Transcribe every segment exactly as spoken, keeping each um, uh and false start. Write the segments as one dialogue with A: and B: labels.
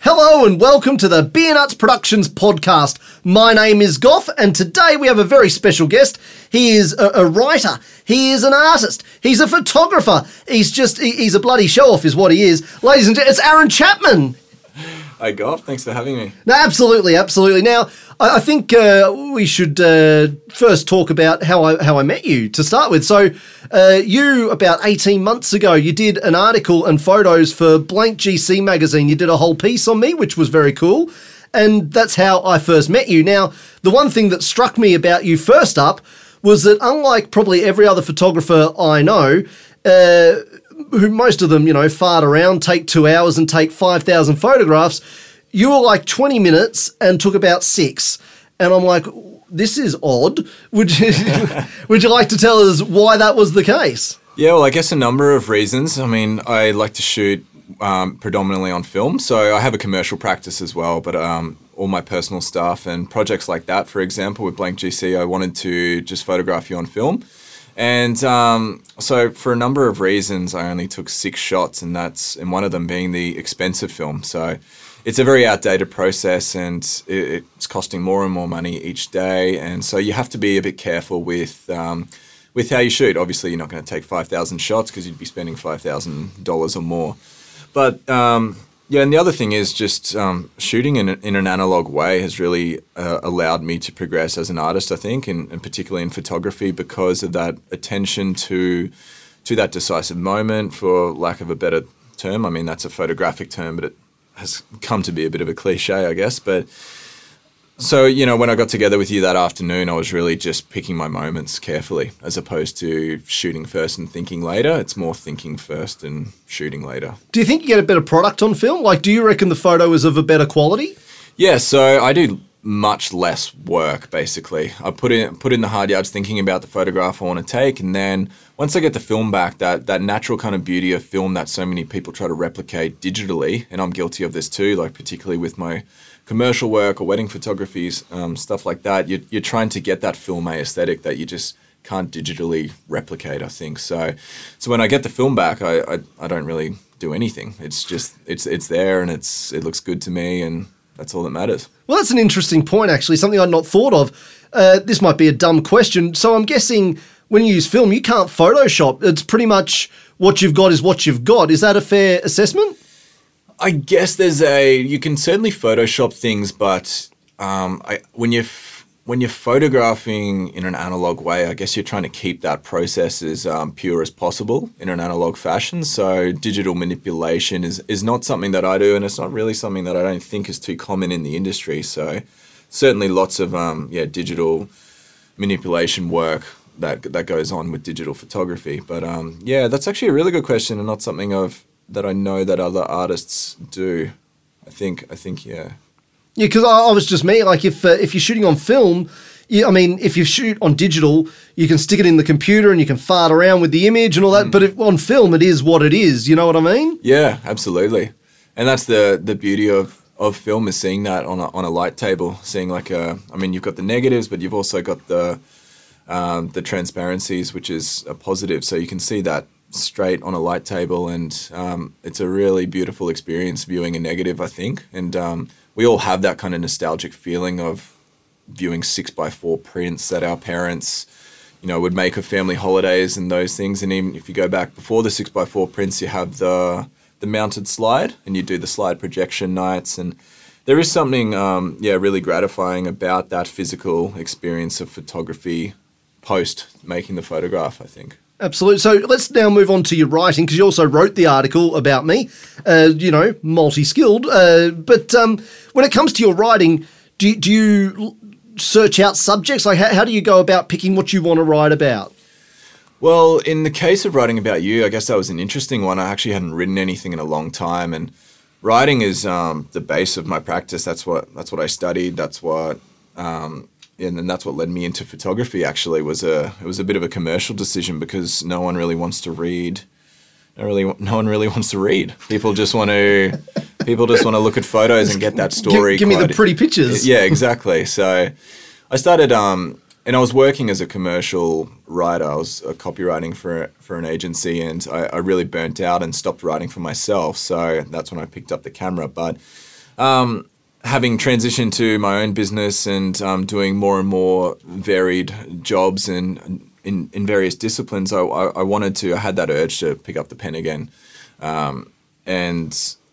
A: Hello and welcome to the Beer Nuts Productions podcast. My name is Goff and today we have a very special guest. He is a, a writer, he is an artist, he's a photographer, he's just, he, he's a bloody show-off is what he is. Ladies and gentlemen, it's Aaron Chapman.
B: Hi Goff, thanks for having me.
A: No, absolutely, absolutely. Now, I, I think uh, we should uh, first talk about how I how I met you to start with. So, uh, you, about eighteen months ago, you did an article and photos for Blank G C magazine. You did a whole piece on me, which was very cool. And that's how I first met you. Now, the one thing that struck me about you first up was that unlike probably every other photographer I know, uh, who most of them, you know, fart around, take two hours and take five thousand photographs, you were like twenty minutes and took about six. And I'm like, this is odd. Would you, would you like to tell us why that was the case?
B: Yeah, well, I guess a number of reasons. I mean, I like to shoot um, predominantly on film. So I have a commercial practice as well, but um, all my personal stuff and projects like that, for example, with Blank G C, I wanted to just photograph you on film. And um, so for a number of reasons, I only took six shots, and that's and one of them being the expensive film. So it's a very outdated process, and it, it's costing more and more money each day. And so you have to be a bit careful with um, with how you shoot. Obviously, you're not going to take five thousand shots because you'd be spending five thousand dollars or more. But um, yeah, and the other thing is just um, shooting in, in an analog way has really uh, allowed me to progress as an artist, I think, and, and particularly in photography because of that attention to to that decisive moment, for lack of a better term. I mean, that's a photographic term, but it has come to be a bit of a cliche, I guess. But so, you know, when I got together with you that afternoon, I was really just picking my moments carefully as opposed to shooting first and thinking later. It's more thinking first and shooting later.
A: Do you think you get a better product on film? Like, do you reckon the photo is of a better quality?
B: Yeah, so I do much less work, basically. I put in put in the hard yards thinking about the photograph I want to take, and then once I get the film back, that that natural kind of beauty of film that so many people try to replicate digitally, and I'm guilty of this too, like particularly with my commercial work or wedding photographies, um, stuff like that, you're, you're trying to get that film aesthetic that you just can't digitally replicate, I think. So so when I get the film back, I, I, I don't really do anything. It's just, it's it's there and it's it looks good to me, and that's all that matters.
A: Well, that's an interesting point, actually, something I'd not thought of. Uh, this might be a dumb question. So I'm guessing when you use film, you can't Photoshop. It's pretty much what you've got is what you've got. Is that a fair assessment?
B: I guess there's a, you can certainly Photoshop things, but um, I, when you're f- when you're photographing in an analog way, I guess you're trying to keep that process as um, pure as possible in an analog fashion. So digital manipulation is is not something that I do, and it's not really something that I don't think is too common in the industry. So certainly lots of um, yeah digital manipulation work that that goes on with digital photography. But um, yeah, that's actually a really good question, and not something I've that I know that other artists do. I think, I think, yeah.
A: Yeah, because I, I was just me. Like, if uh, if you're shooting on film, you, I mean, if you shoot on digital, you can stick it in the computer and you can fart around with the image and all that. Mm. But if, on film, it is what it is. You know what I mean?
B: Yeah, absolutely. And that's the the beauty of, of film, is seeing that on a, on a light table, seeing like a, I mean, you've got the negatives, but you've also got the um, the transparencies, which is a positive. So you can see that straight on a light table, and um, it's a really beautiful experience viewing a negative, I think. And um, we all have that kind of nostalgic feeling of viewing six by four prints that our parents, you know, would make of family holidays and those things. And even if you go back before the six by four prints, you have the the mounted slide, and you do the slide projection nights. And there is something, um, yeah, really gratifying about that physical experience of photography post making the photograph, I think.
A: Absolutely. So let's now move on to your writing, because you also wrote the article about me, uh, you know, multi-skilled. Uh, but um, when it comes to your writing, do, do you search out subjects? Like, how, how do you go about picking what you want to write about?
B: Well, in the case of writing about you, I guess that was an interesting one. I actually hadn't written anything in a long time, and writing is um, the base of my practice. That's what that's what I studied. That's what... Um, And then that's what led me into photography. Actually, was a it was a bit of a commercial decision, because no one really wants to read. No really, no one really wants to read. People just want to. People just want to look at photos and get that story.
A: Give, give me the pretty pictures.
B: Yeah, exactly. So, I started, um, and I was working as a commercial writer. I was uh, copywriting for for an agency, and I, I really burnt out and stopped writing for myself. So that's when I picked up the camera. But um, having transitioned to my own business and um, doing more and more varied jobs and in, in various disciplines, I, I, I wanted to, I had that urge to pick up the pen again. Um, and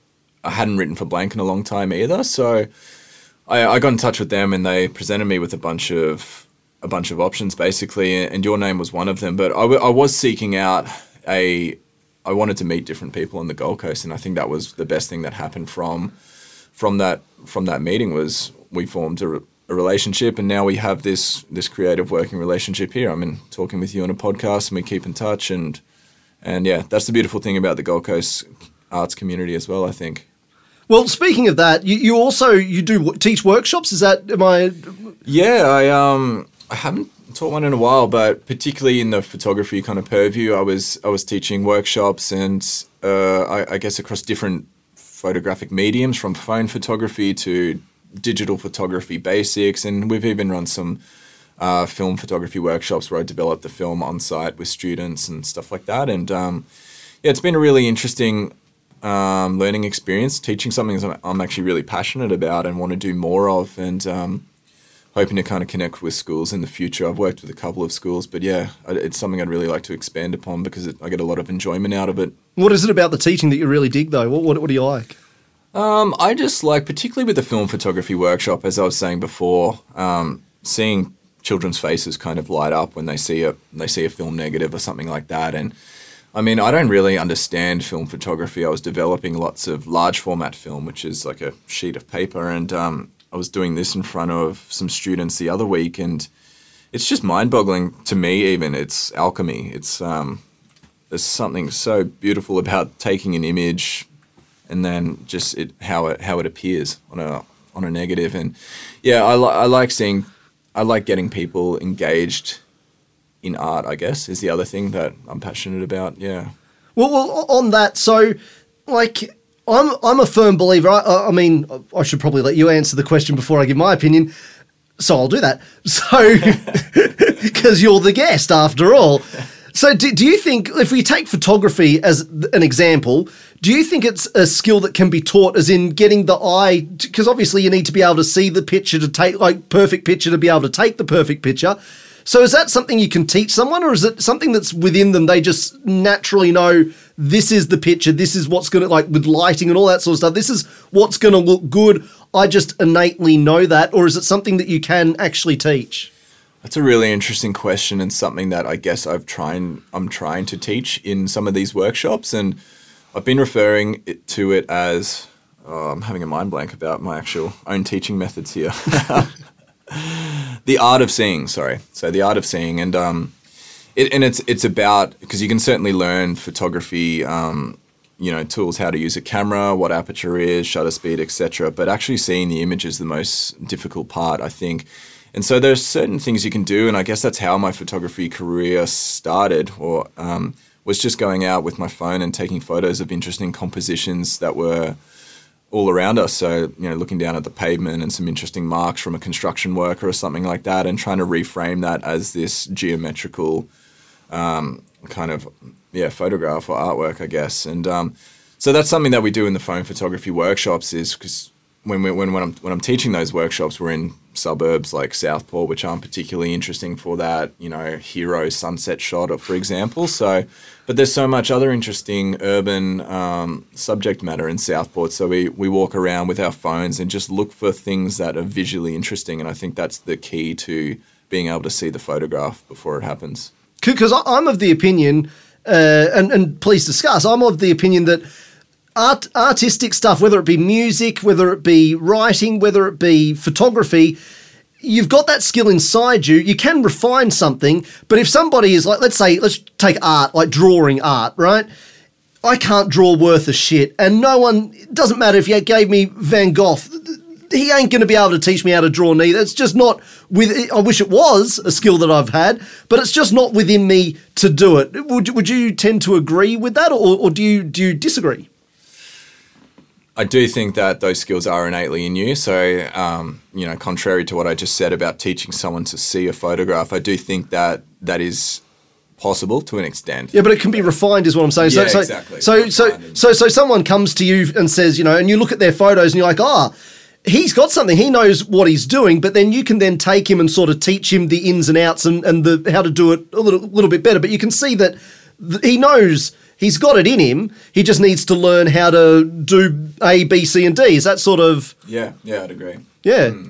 B: I hadn't written for Blank in a long time either. So I, I got in touch with them and they presented me with a bunch of, a bunch of options basically. And your name was one of them. But I, w- I was seeking out a, I wanted to meet different people on the Gold Coast. And I think that was the best thing that happened from, from that, from that meeting was we formed a, a relationship, and now we have this this creative working relationship here. I'm in talking with you on a podcast, and we keep in touch, and and yeah, that's the beautiful thing about the Gold Coast arts community as well, I think.
A: Well, speaking of that, you, you also you do teach workshops. Is that am I?
B: Yeah, I um I haven't taught one in a while, but particularly in the photography kind of purview, I was I was teaching workshops, and uh, I, I guess across different photographic mediums, from phone photography to digital photography basics, and we've even run some uh, film photography workshops where I developed the film on site with students and stuff like that. And um, yeah, it's been a really interesting um, learning experience, teaching something that I'm actually really passionate about and want to do more of, and um, hoping to kind of connect with schools in the future. I've worked with a couple of schools, but yeah, it's something I'd really like to expand upon because it, I get a lot of enjoyment out of it.
A: What is it about the teaching that you really dig, though? What what, what do you like?
B: Um, I just like, particularly with the film photography workshop, as I was saying before, um, seeing children's faces kind of light up when they see a they see a film negative or something like that. And I mean, I don't really understand film photography. I was developing lots of large format film, which is like a sheet of paper, and um, I was doing this in front of some students the other week, and it's just mind-boggling to me. Even it's alchemy. It's um, there's something so beautiful about taking an image and then just it how it how it appears on a on a negative. And yeah, I li- I like seeing, I like getting people engaged in art, I guess, is the other thing that I'm passionate about. Yeah.
A: Well, well on that, so like I'm I'm a firm believer. I, I mean, I should probably let you answer the question before I give my opinion. So I'll do that. So because you're the guest after all. So do, do you think, if we take photography as an example, do you think it's a skill that can be taught, as in getting the eye, because obviously you need to be able to see the picture to take, like perfect picture to be able to take the perfect picture. So is that something you can teach someone, or is it something that's within them? They just naturally know this is the picture, this is what's going to, like with lighting and all that sort of stuff, this is what's going to look good. I just innately know that, or is it something that you can actually teach?
B: That's a really interesting question, and something that I guess I've trying I'm trying to teach in some of these workshops, and I've been referring it to it as oh, I'm having a mind blank about my actual own teaching methods here. The art of seeing, sorry. So the art of seeing, and um, it, and it's it's about, because you can certainly learn photography, um, you know, tools, how to use a camera, what aperture is, shutter speed, et cetera. But actually seeing the image is the most difficult part, I think. And so there's certain things you can do, and I guess that's how my photography career started, or um, was just going out with my phone and taking photos of interesting compositions that were all around us. So, you know, looking down at the pavement and some interesting marks from a construction worker or something like that, and trying to reframe that as this geometrical um, kind of, yeah, photograph or artwork, I guess. And um, so that's something that we do in the phone photography workshops, is because when, we, when, when, I'm, when I'm teaching those workshops, we're in suburbs like Southport, which aren't particularly interesting for that, you know, hero sunset shot, or, for example. So, but there's so much other interesting urban um, subject matter in Southport. So we, we walk around with our phones and just look for things that are visually interesting. And I think that's the key to being able to see the photograph before it happens.
A: Because I'm of the opinion, uh, and, and please discuss, I'm of the opinion that Art, artistic stuff, whether it be music, whether it be writing, whether it be photography, you've got that skill inside you. You can refine something, but if somebody is like, let's say, let's take art, like drawing art, right? I can't draw worth a shit, and no one, it doesn't matter if you gave me Van Gogh, he ain't going to be able to teach me how to draw neither. It's just not with, I wish it was a skill that I've had, but it's just not within me to do it. Would, would you tend to agree with that, or, or do you do you disagree?
B: I do think that those skills are innately in you. So, um, you know, contrary to what I just said about teaching someone to see a photograph, I do think that that is possible to an extent.
A: Yeah, but it can be refined, is what I'm saying.
B: Yeah,
A: so, so,
B: exactly.
A: So, so, so, so, someone comes to you and says, you know, and you look at their photos and you're like, oh, he's got something. He knows what he's doing. But then you can then take him and sort of teach him the ins and outs and, and the how to do it a little, little bit better. But you can see that th- he knows he's got it in him. He just needs to learn how to do A, B, C, and D. Is that sort of?
B: Yeah, yeah, I'd agree.
A: Yeah.
B: Mm.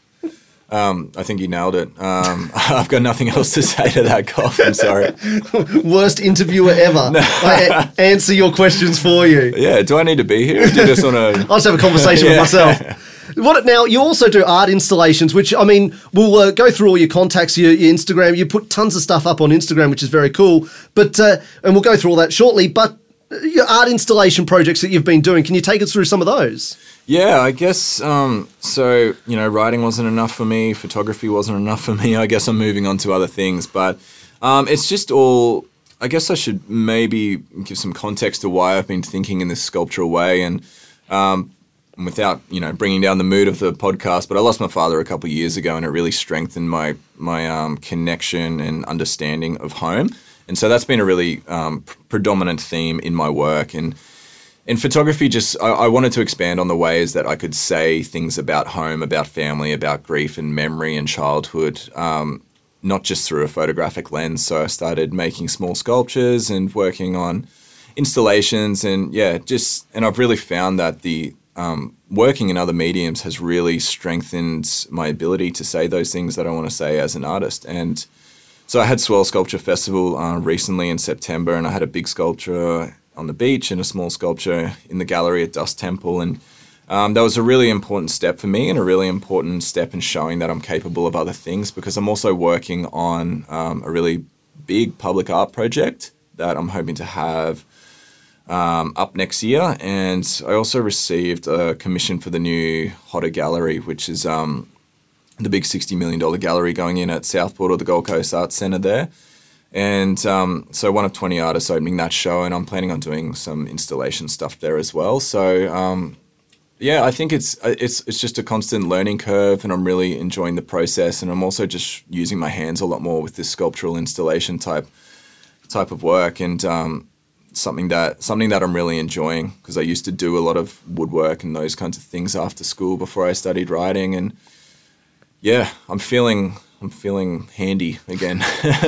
B: Um, I think you nailed it. Um, I've got nothing else to say to that, Goff. I'm sorry.
A: Worst interviewer ever. No. I a- answer your questions for you.
B: Yeah, do I need to be here? Or do you just want to...
A: I'll just have a conversation yeah. with myself. What now? You also do art installations, which I mean, we'll uh, go through all your contacts, your, your Instagram. You put tons of stuff up on Instagram, which is very cool. But uh, and we'll go through all that shortly. But your art installation projects that you've been doing, can you take us through some of those?
B: Yeah, I guess, um, so, you know, writing wasn't enough for me, photography wasn't enough for me, I guess I'm moving on to other things, but um, it's just all, I guess I should maybe give some context to why I've been thinking in this sculptural way, and um, without, you know, bringing down the mood of the podcast, but I lost my father a couple of years ago, and it really strengthened my, my um, connection and understanding of home, and so that's been a really um, pr- predominant theme in my work, and in photography, just I, I wanted to expand on the ways that I could say things about home, about family, about grief and memory and childhood, um, not just through a photographic lens. So I started making small sculptures and working on installations, and yeah, just and I've really found that the um, working in other mediums has really strengthened my ability to say those things that I want to say as an artist. And so I had Swirl Sculpture Festival uh, recently in September, and I had a big sculpture on the beach and a small sculpture in the gallery at Dust Temple. And um, that was a really important step for me and a really important step in showing that I'm capable of other things, because I'm also working on um, a really big public art project that I'm hoping to have um, up next year. And I also received a commission for the new Hodder Gallery, which is um, the big sixty million dollars gallery going in at Southport or the Gold Coast Arts Centre there. And um, so one of twenty artists opening that show, and I'm planning on doing some installation stuff there as well. So um, yeah, I think it's it's it's just a constant learning curve, and I'm really enjoying the process. And I'm also just using my hands a lot more with this sculptural installation type type of work, and um, something that something that I'm really enjoying, because I used to do a lot of woodwork and those kinds of things after school before I studied writing, and yeah, I'm feeling. I'm feeling handy again.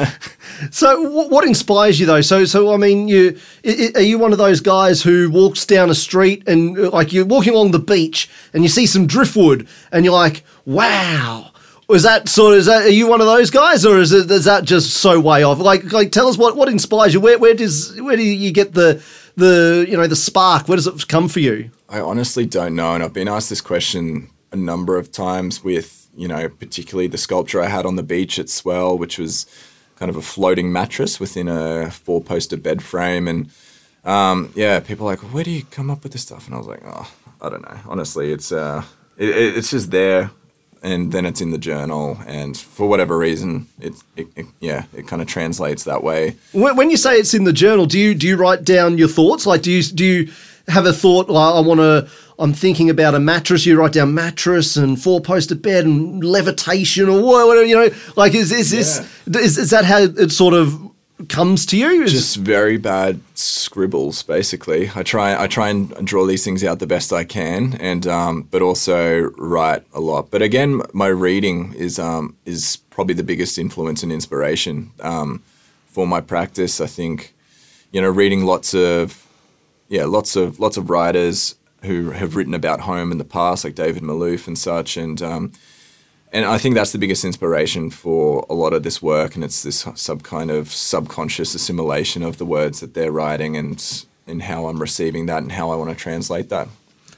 A: So what, what inspires you though? So, so I mean, you I, are you one of those guys who walks down a street and like you're walking along the beach and you see some driftwood and you're like, wow. Is that sort of, is that, are you one of those guys, or is it, is that just so way off? Like, like tell us what, what inspires you. Where, where does, where do you get the, the, you know, the spark? Where does it come for you?
B: I honestly don't know. And I've been asked this question a number of times with, you know, particularly the sculpture I had on the beach at Swell, which was kind of a floating mattress within a four-poster bed frame. And, um, yeah, people are like, where do you come up with this stuff? And I was like, oh, I don't know. Honestly, it's uh, it, it's just there, and then it's in the journal. And for whatever reason, it, it, it yeah, it kind of translates that way.
A: When you say it's in the journal, do you do you write down your thoughts? Like, do you do you have a thought, like, I want to... I'm thinking about a mattress. You write down mattress and four-poster bed and levitation or whatever, you know. Like, is is this yeah. is, is that how it sort of comes to you? Is
B: just very bad scribbles, basically. I try I try and draw these things out the best I can, and um, but also write a lot. But again, my reading is um is probably the biggest influence and inspiration um, for my practice. I think, you know, reading lots of yeah lots of lots of writers who have written about home in the past, like David Malouf and such, and um, and I think that's the biggest inspiration for a lot of this work, and it's this sub kind of subconscious assimilation of the words that they're writing, and and how I'm receiving that and how I want to translate that.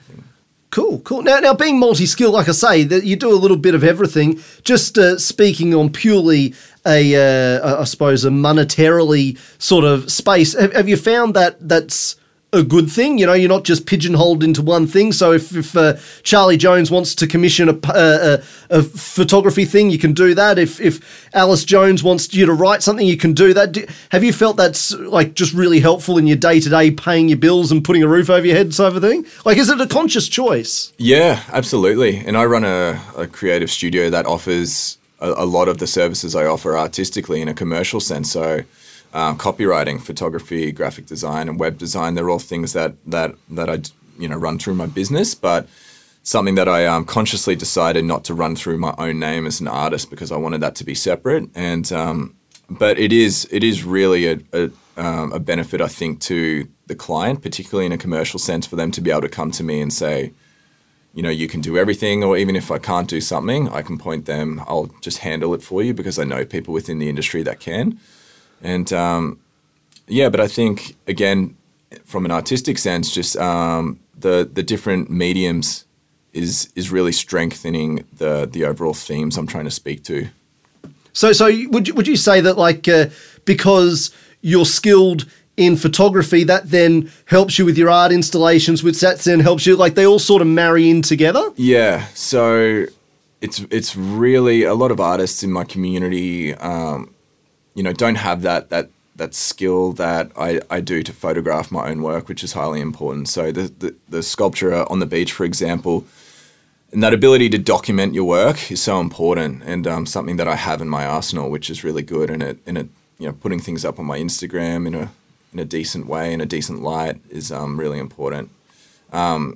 A: Cool, cool. Now, now being multi-skilled, like I say, that you do a little bit of everything. Just uh, speaking on purely a, uh, I suppose, a monetarily sort of space, have, have you found that that's a good thing? You know, you're not just pigeonholed into one thing. So if, if uh, Charlie Jones wants to commission a, a, a photography thing, you can do that. If if Alice Jones wants you to write something, you can do that. Do, have you felt that's like just really helpful in your day-to-day paying your bills and putting a roof over your head sort of thing? Like, is it a conscious choice?
B: Yeah, absolutely. And I run a, a creative studio that offers a, a lot of the services I offer artistically in a commercial sense. So uh, copywriting, photography, graphic design, and web design. They're all things that that that I you know run through my business, but something that I um, consciously decided not to run through my own name as an artist because I wanted that to be separate. And um, but it is it is really a, a, um, a benefit, I think, to the client, particularly in a commercial sense, for them to be able to come to me and say, you know, you can do everything, or even if I can't do something, I can point them, I'll just handle it for you because I know people within the industry that can. And um, yeah, but I think, again, from an artistic sense, just um, the the different mediums is is really strengthening the the overall themes I'm trying to speak to.
A: So, so would you, would you say that, like, uh, because you're skilled in photography, that then helps you with your art installations, with sets, then helps you, like, they all sort of marry in together?
B: Yeah. So it's it's really, a lot of artists in my community, um, you know, don't have that that that skill that I, I do to photograph my own work, which is highly important. So the, the the sculpture on the beach, for example, and that ability to document your work is so important, and um, something that I have in my arsenal, which is really good. And it, and it, you know, putting things up on my Instagram in a in a decent way, in a decent light, is um, really important. Um,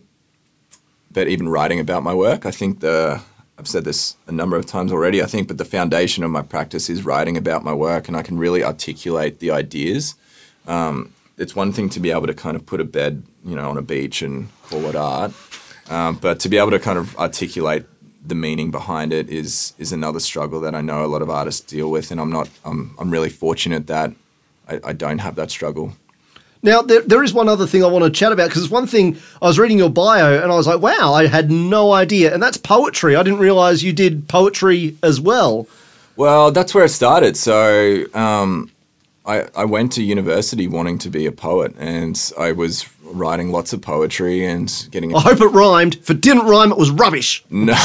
B: but even writing about my work, I think the I've said this a number of times already, I think, but the foundation of my practice is writing about my work, and I can really articulate the ideas. Um, it's one thing to be able to kind of put a bed, you know, on a beach and call it art. Um, but to be able to kind of articulate the meaning behind it is is another struggle that I know a lot of artists deal with, and I'm not. I'm I'm really fortunate that I, I don't have that struggle.
A: Now, there, there is one other thing I want to chat about, because it's one thing, I was reading your bio and I was like, wow, I had no idea, and that's poetry. I didn't realise you did poetry as well.
B: Well, that's where it started. So um, I I went to university wanting to be a poet, and I was writing lots of poetry and getting...
A: I hope it rhymed. If it didn't rhyme, it was rubbish.
B: No.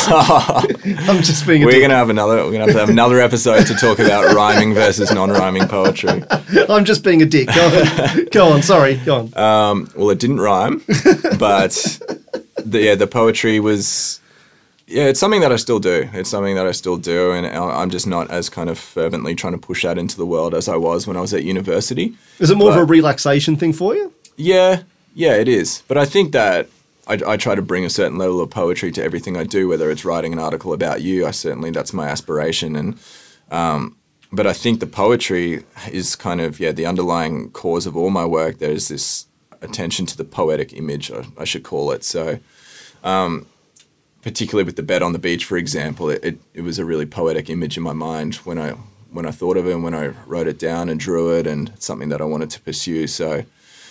A: I'm just being a
B: We're
A: dick.
B: going to have another We're going to have to have another episode to talk about rhyming versus non-rhyming poetry.
A: I'm just being a dick. Go on. Go on. Sorry. Go on.
B: Um, well, it didn't rhyme, but the, yeah, the poetry was... Yeah, it's something that I still do. It's something that I still do, and I'm just not as kind of fervently trying to push that into the world as I was when I was at university.
A: Is it more
B: but,
A: of a relaxation thing for you?
B: Yeah, yeah, it is. But I think that I, I try to bring a certain level of poetry to everything I do, whether it's writing an article about you. I certainly, that's my aspiration. And um, but I think the poetry is kind of, yeah, the underlying cause of all my work. There's this attention to the poetic image, I, I should call it. So... Um, particularly with the bed on the beach, for example, it, it, it was a really poetic image in my mind when I when I thought of it and when I wrote it down and drew it, and it's something that I wanted to pursue. So,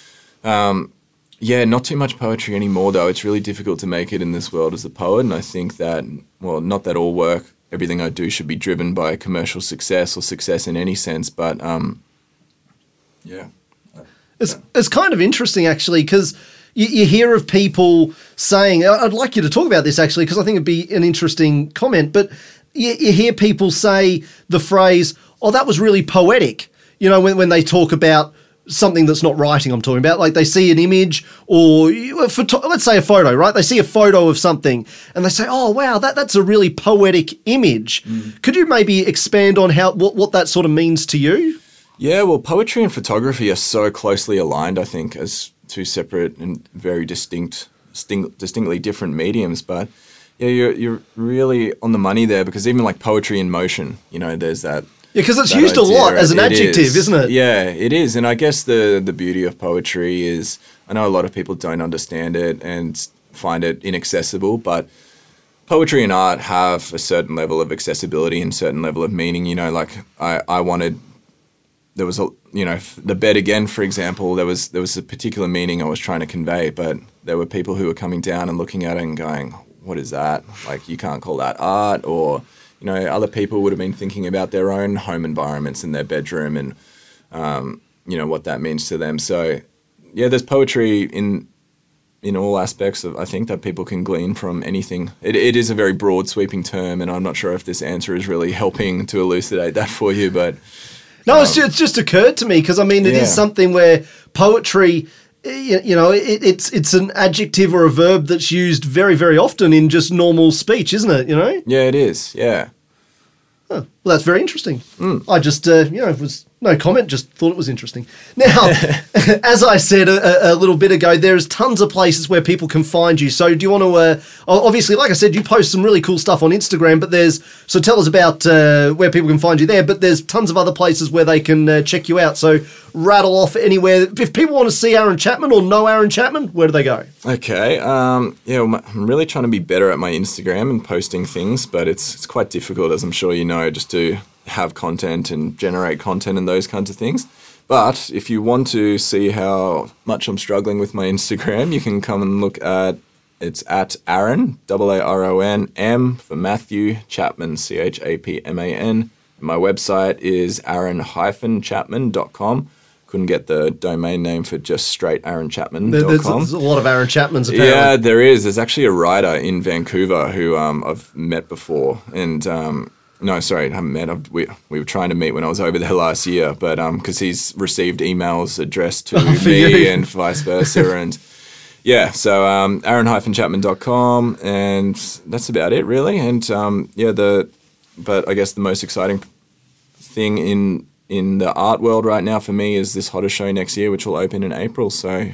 B: um, yeah, not too much poetry anymore, though. It's really difficult to make it in this world as a poet, and I think that, well, not that all work, everything I do should be driven by commercial success or success in any sense, but, um, yeah.
A: It's, it's kind of interesting, actually, because... You, you hear of people saying, I'd like you to talk about this actually, because I think it'd be an interesting comment, but you, you hear people say the phrase, oh, that was really poetic, you know, when, when they talk about something that's not writing, I'm talking about, like they see an image or, photo- let's say a photo, right? They see a photo of something and they say, oh, wow, that, that's a really poetic image. Mm. Could you maybe expand on how what, what that sort of means to you?
B: Yeah, well, poetry and photography are so closely aligned, I think, as two separate and very distinct, distinct, distinctly different mediums. But yeah, you're you're really on the money there, because even like poetry in motion, you know, there's that.
A: Yeah, because it's used idea, a lot as an it adjective, is. isn't it?
B: Yeah, it is. And I guess the the beauty of poetry is, I know a lot of people don't understand it and find it inaccessible, but poetry and art have a certain level of accessibility and certain level of meaning. You know, like I, I wanted. There was a, you know, the bed again, for example, there was there was a particular meaning I was trying to convey, but there were people who were coming down and looking at it and going, what is that? Like, you can't call that art. Or, you know, other people would have been thinking about their own home environments in their bedroom and, um, you know, what that means to them. So, yeah, there's poetry in in all aspects of, I think, that people can glean from anything. It, it is a very broad, sweeping term, and I'm not sure if this answer is really helping to elucidate that for you, but...
A: No, it's just, it's just occurred to me, because, I mean, it yeah. is something where poetry, you, you know, it, it's it's an adjective or a verb that's used very, very often in just normal speech, isn't it, you know?
B: Yeah, it is, yeah.
A: Oh, well, that's very interesting.
B: Mm.
A: I just, uh, you know, was No comment, just thought it was interesting. Now, as I said a, a little bit ago, there's tons of places where people can find you. So do you want to, uh, obviously, like I said, you post some really cool stuff on Instagram, but there's, so tell us about uh, where people can find you there, but there's tons of other places where they can uh, check you out. So rattle off anywhere. If people want to see Aaron Chapman or know Aaron Chapman, where do they go?
B: Okay, um, yeah, well, I'm really trying to be better at my Instagram and posting things, but it's it's quite difficult, as I'm sure you know, just to have content and generate content and those kinds of things. But if you want to see how much I'm struggling with my Instagram, you can come and look at, it's at Aaron, A A R O N, M for Matthew, Chapman, C H A P M A N. My website is aaron dash chapman dot com. Couldn't get the domain name for just straight aaron chapman dot com.
A: There's, there's a lot of Aaron Chapmans, apparently.
B: Yeah, there is. There's actually a writer in Vancouver who um, I've met before, and um, No, sorry, I haven't met. I've, we we were trying to meet when I was over there last year, but um, because he's received emails addressed to me you. and vice versa, and yeah, so um, aaron dash chapman dot com, and that's about it, really. And um, yeah, the but I guess the most exciting thing in in the art world right now for me is this Hotter show next year, which will open in April. So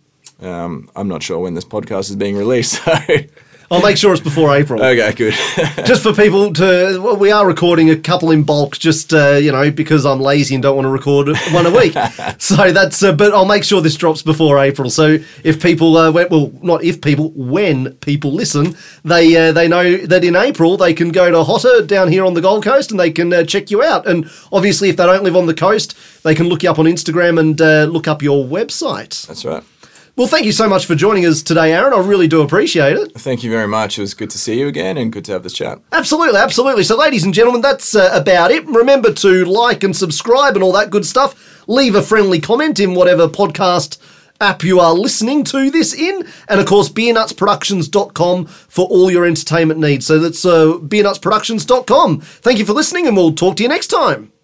B: um, I'm not sure when this podcast is being released. So.
A: I'll make sure it's before April.
B: Okay, good.
A: Just for people to, well, we are recording a couple in bulk, just uh, you know, because I'm lazy and don't want to record one a week. So that's, uh, but I'll make sure this drops before April. So if people, uh, went, well, not if people, when people listen, they uh, they know that in April they can go to Hotter down here on the Gold Coast and they can uh, check you out. And obviously, if they don't live on the coast, they can look you up on Instagram and uh, look up your website.
B: That's right.
A: Well, thank you so much for joining us today, Aaron. I really do appreciate it.
B: Thank you very much. It was good to see you again and good to have this chat.
A: Absolutely, absolutely. So, ladies and gentlemen, that's uh, about it. Remember to like and subscribe and all that good stuff. Leave a friendly comment in whatever podcast app you are listening to this in. And, of course, beer nuts productions dot com for all your entertainment needs. So that's uh, beer nuts productions dot com. Thank you for listening, and we'll talk to you next time.